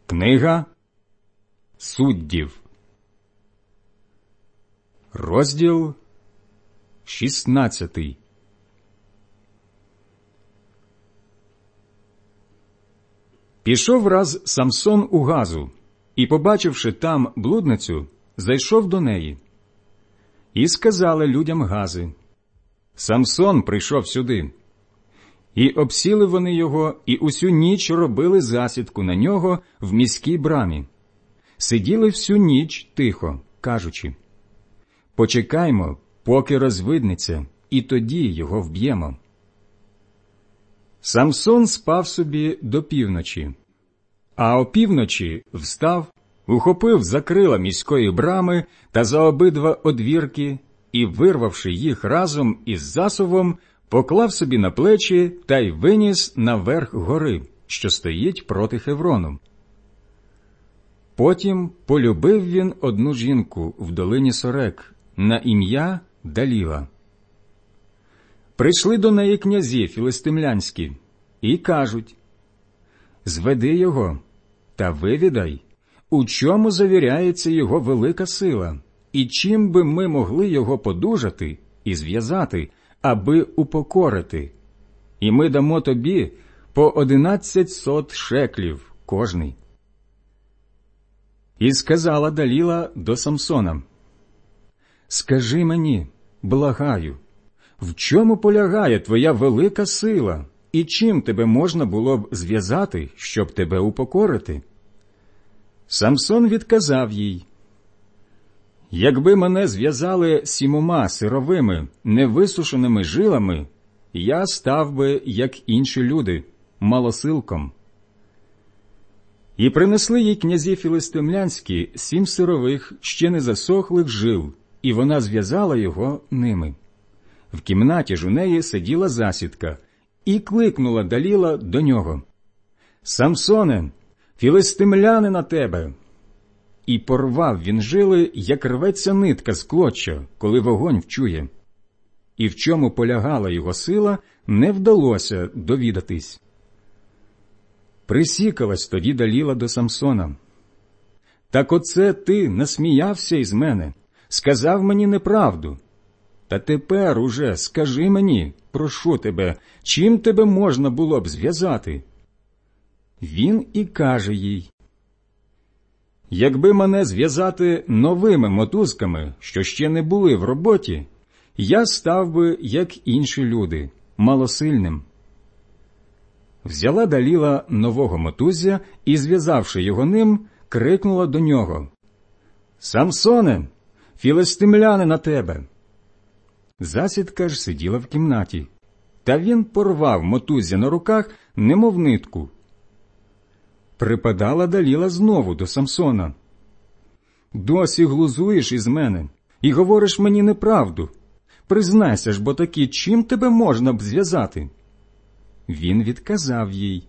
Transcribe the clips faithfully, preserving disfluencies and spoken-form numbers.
Книга Суддів, розділ шістнадцятий. Пішов раз Самсон у Газу, і, побачивши там блудницю, зайшов до неї. І сказали людям Гази: Самсон прийшов сюди. І обсіли вони його, і усю ніч робили засідку на нього в міській брамі. Сиділи всю ніч тихо, кажучи: почекаймо, поки розвиднеться, і тоді його вб'ємо. Самсон спав собі до півночі, а опівночі встав, ухопив за крила міської брами та за обидва одвірки і, вирвавши їх разом із засувом, поклав собі на плечі та й виніс на верх гори, що стоїть проти Хеврону. Потім полюбив він одну жінку в долині Сорек на ім'я Даліла. Прийшли до неї князі філистимлянські і кажуть: зведи його та вивідай, у чому завіряється його велика сила, і чим би ми могли його подужати і зв'язати, аби упокорити, і ми дамо тобі по одинадцять сот шеклів кожний. І сказала Даліла до Самсона: скажи мені, благаю, в чому полягає твоя велика сила, і чим тебе можна було б зв'язати, щоб тебе упокорити? Самсон відказав їй: якби мене зв'язали сімома сировими, невисушеними жилами, я став би, як інші люди, малосилком. І принесли їй князі філистимлянські сім сирових, ще не засохлих жил, і вона зв'язала його ними. В кімнаті ж у неї сиділа засідка, і кликнула Даліла до нього: Самсоне, філистимляни на тебе! І порвав він жили, як рветься нитка з клоча, коли вогонь вчує. І в чому полягала його сила, не вдалося довідатись. Присікалась тоді Даліла до Самсона: так оце ти насміявся із мене, сказав мені неправду. Та тепер уже скажи мені, прошу тебе, чим тебе можна було б зв'язати? Він і каже їй: якби мене зв'язати новими мотузками, що ще не були в роботі, я став би, як інші люди, малосильним. Взяла Даліла нового мотузя і, зв'язавши його ним, крикнула до нього: Самсоне, філистимляни на тебе! Засідка ж сиділа в кімнаті, та він порвав мотузя на руках, немов нитку. Припадала Даліла знову до Самсона: досі глузуєш із мене і говориш мені неправду. Признайся ж бо таки, чим тебе можна б зв'язати? Він відказав їй: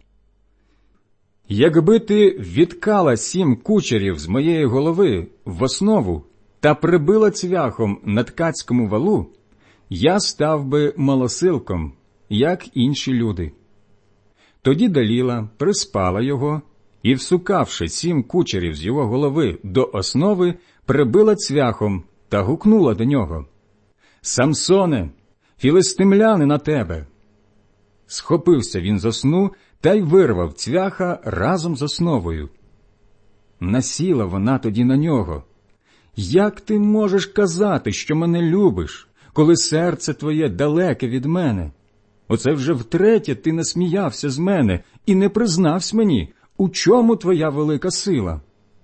якби ти відкала сім кучерів з моєї голови в основу та прибила цвяхом на ткацькому валу, я став би малосилком, як інші люди. Тоді Даліла приспала його і, всукавши сім кучерів з його голови до основи, прибила цвяхом та гукнула до нього: Самсоне, філистимляни на тебе! Схопився він зо сну та й вирвав цвяха разом з основою. Насіла вона тоді на нього: як ти можеш казати, що мене любиш, коли серце твоє далеке від мене? Оце вже втретє ти насміявся з мене і не признався мені, у чому твоя велика сила?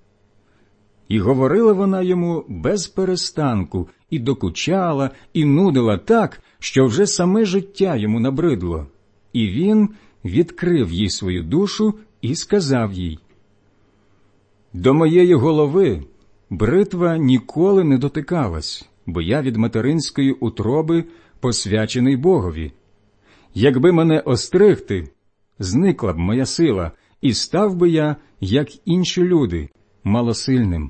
І говорила вона йому без перестанку, і докучала, і нудила так, що вже саме життя йому набридло. І він відкрив їй свою душу і сказав їй: до моєї голови бритва ніколи не дотикалась, бо я від материнської утроби посвячений Богові. Якби мене остригти, зникла б моя сила, і став би я, як інші люди, малосильним.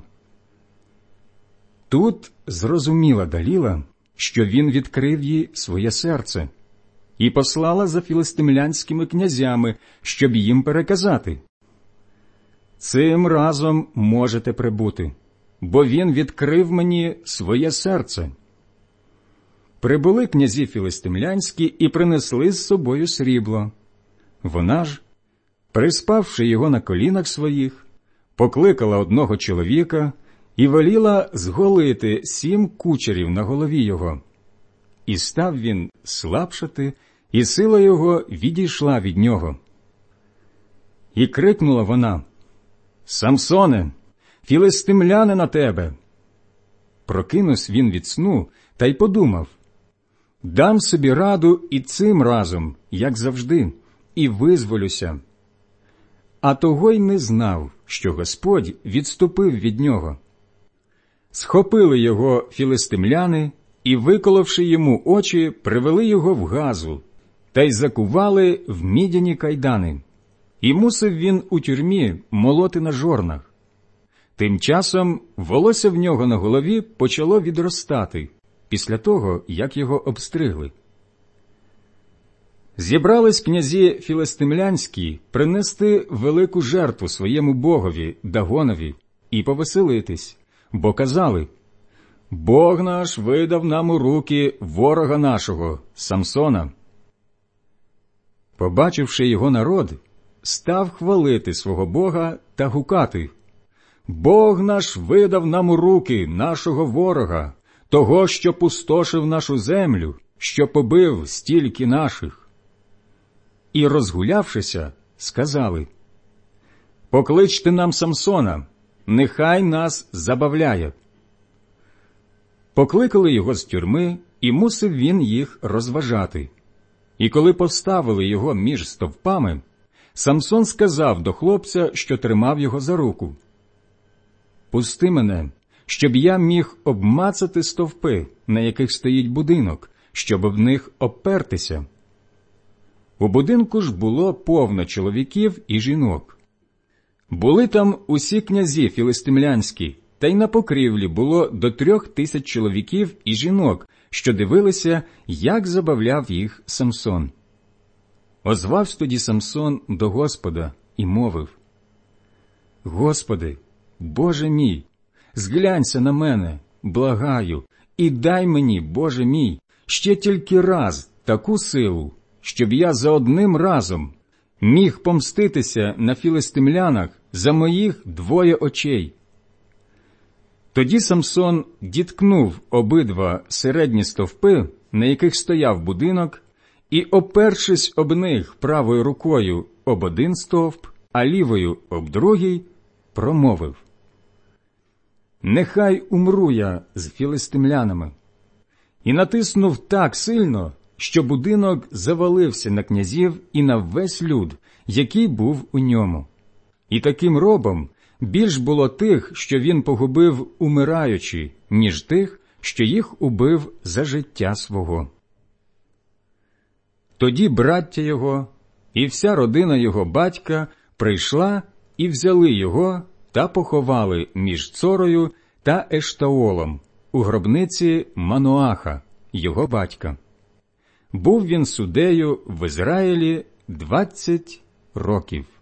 Тут зрозуміла Даліла, що він відкрив їй своє серце, і послала за філистимлянськими князями, щоб їм переказати: цим разом можете прибути, бо він відкрив мені своє серце». Прибули князі філистимлянські і принесли з собою срібло. Вона ж, приспавши його на колінах своїх, покликала одного чоловіка і веліла зголити сім кучерів на голові його. І став він слабшати, і сила його відійшла від нього. І крикнула вона: «Самсоне, філистимляни на тебе!» Прокинувся він від сну та й подумав: «Дам собі раду і цим разом, як завжди, і визволюся». А того й не знав, що Господь відступив від нього. Схопили його філистимляни і, виколовши йому очі, привели його в Газу та й закували в мідяні кайдани. І мусив він у тюрмі молоти на жорнах. Тим часом волосся в нього на голові почало відростати, після того, як його обстригли. Зібрались князі філистимлянські принести велику жертву своєму богові Дагонові і повеселитись, бо казали: «Бог наш видав нам у руки ворога нашого, Самсона». Побачивши його народ, став хвалити свого Бога та гукати: «Бог наш видав нам у руки нашого ворога, того, що пустошив нашу землю, що побив стільки наших». І, розгулявшися, сказали: «Покличте нам Самсона, нехай нас забавляє». Покликали його з тюрми, і мусив він їх розважати. І коли поставили його між стовпами, Самсон сказав до хлопця, що тримав його за руку: «Пусти мене, щоб я міг обмацати стовпи, на яких стоїть будинок, щоб в них обпертися». У будинку ж було повно чоловіків і жінок. Були там усі князі філистимлянські, та й на покрівлі було до трьох тисяч чоловіків і жінок, що дивилися, як забавляв їх Самсон. Озвався тоді Самсон до Господа і мовив: «Господи, Боже мій, зглянься на мене, благаю, і дай мені, Боже мій, ще тільки раз таку силу, щоб я за одним разом міг помститися на філистимлянах за моїх двоє очей». Тоді Самсон діткнув обидва середні стовпи, на яких стояв будинок, і, опершись об них правою рукою об один стовп, а лівою об другий, промовив: «Нехай умру я з філистимлянами». І натиснув так сильно, що будинок завалився на князів і на весь люд, який був у ньому. І таким робом більш було тих, що він погубив умираючи, ніж тих, що їх убив за життя свого. Тоді браття його і вся родина його батька прийшла і взяли його та поховали між Цорою та Ештаолом у гробниці Мануаха, його батька. Був він суддею в Ізраїлі двадцять років.